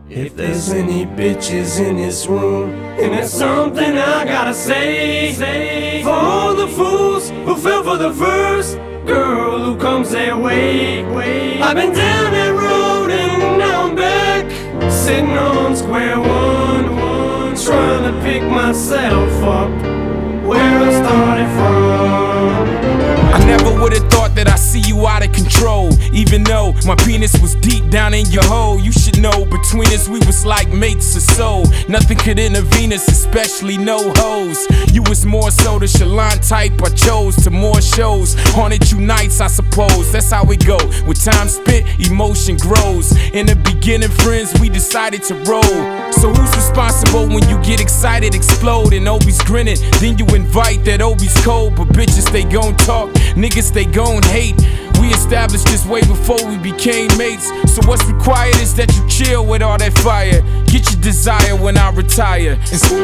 If there's any bitches in this room, and there's something I gotta say, for all the fools who fell for the first girl who comes their way. I've been down that road and now I'm back, sitting on square one, trying to pick myself up where I started from. I never would've thought that I'd see you out of control. Even though my penis was deep down in your hole, you should know between us we was like mates or so. Nothing could intervene us, especially no hoes. You was more so the Shalon type I chose to more shows. Haunted you nights, I suppose. That's how it go. With time spent, emotion grows. In the beginning, friends, we decided to roll. So who's responsible when you get excited, explode, and Obi's grinning? Then you invite that Obi's cold, but bitches they gon' talk, niggas they gon' hate. We established this way before we became mates. So what's required is that you chill with all that fire. Get your desire when I retire.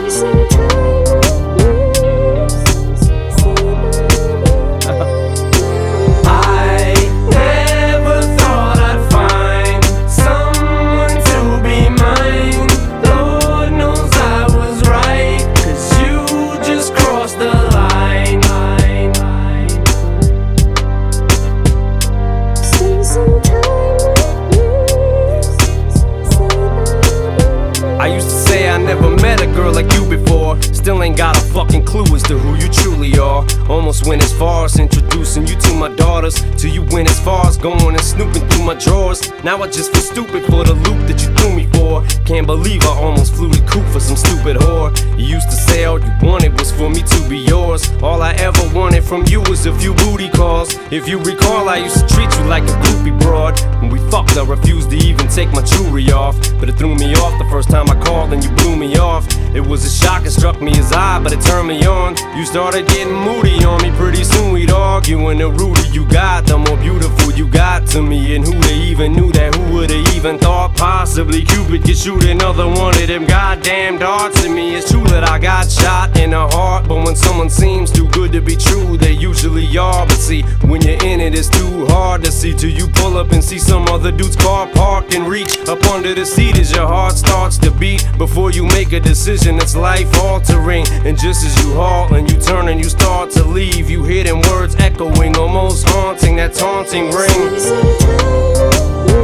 I used to say I never met a girl like you before. Still ain't got a fucking clue as to who you truly are. Almost went as far as introducing you to my daughters, till you went as far as going and snooping through my drawers. Now I just feel stupid for the loop that you threw me for. Can't believe I almost flew the coop for some stupid whore. You used to say all you wanted was for me to be yours. All I ever wanted from you was a few booty calls. If you recall, I used to treat you like a groupie broad. When we fucked, I refused to even take my jewelry off, but it threw me off the first time I called and you blew me off. It was a shock, it struck me as odd, but it turned me on. You started getting moody on me, pretty soon we'd argue. And the ruder you got, the more beautiful you got to me. And who they even knew that, who would've even thought possibly Cupid could shoot another one of them goddamn darts at me. It's true that I got shot in the heart, but when someone seems too good to be true, they usually are. But see, when you're in it, it's too hard to see till you pull up and see some other dude's car parked and reach up under the seat as your heart starts to beat. Before you make a decision that's life altering, and just as you halt and you turn and you start to leave, you hear them words echoing, almost haunting, that taunting ring.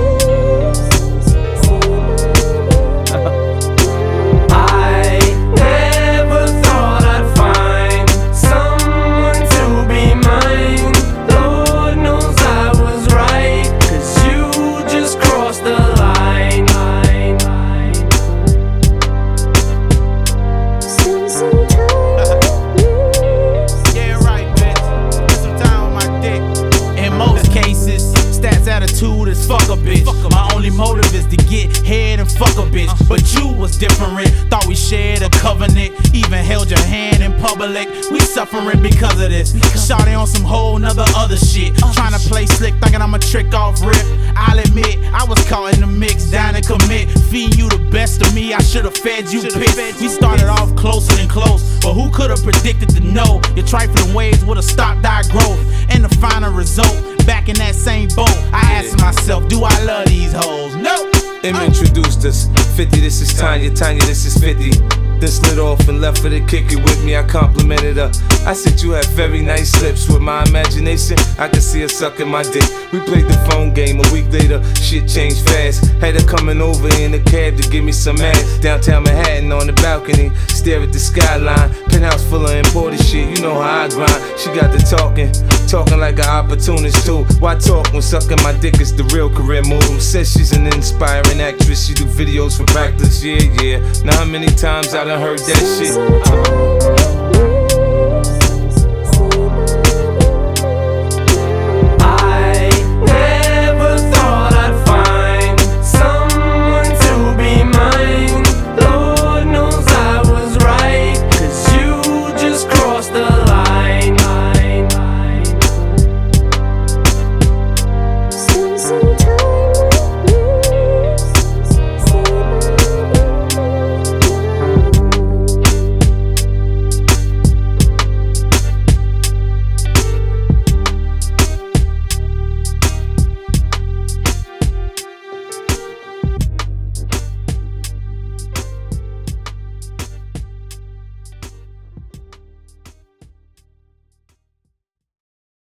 Attitude is fuck a bitch. My only motive is to get head and fuck a bitch. But you was different. Thought we shared a covenant, even held your hand in public. We suffering because of this. Shawty on some whole nother other shit, trying to play slick, thinking I'm a trick off rip. I'll admit, I was caught in the mix, down to commit. Feeding you the best of me, I should've fed you piss. We started off closer than close, but who could've predicted to know your trifling ways would've stopped our growth? And the final result, back in that same boat, I asked myself, do I love these hoes? No! Em introduced us. 50, this is Tanya, Tanya, this is 50. Then slid off and left her to kick it with me. I complimented her. I said you have very nice lips. With my imagination, I could see her sucking my dick. We played the phone game. A week later, shit changed fast. Had her coming over in a cab to give me some ass. Downtown Manhattan on the balcony, stare at the skyline. Penthouse full of imported shit, you know how I grind. She got the talking like an opportunist too. Why talk when sucking my dick is the real career move? Says she's an inspiring actress. She do videos for practice, yeah. Now how many times I done heard that shit?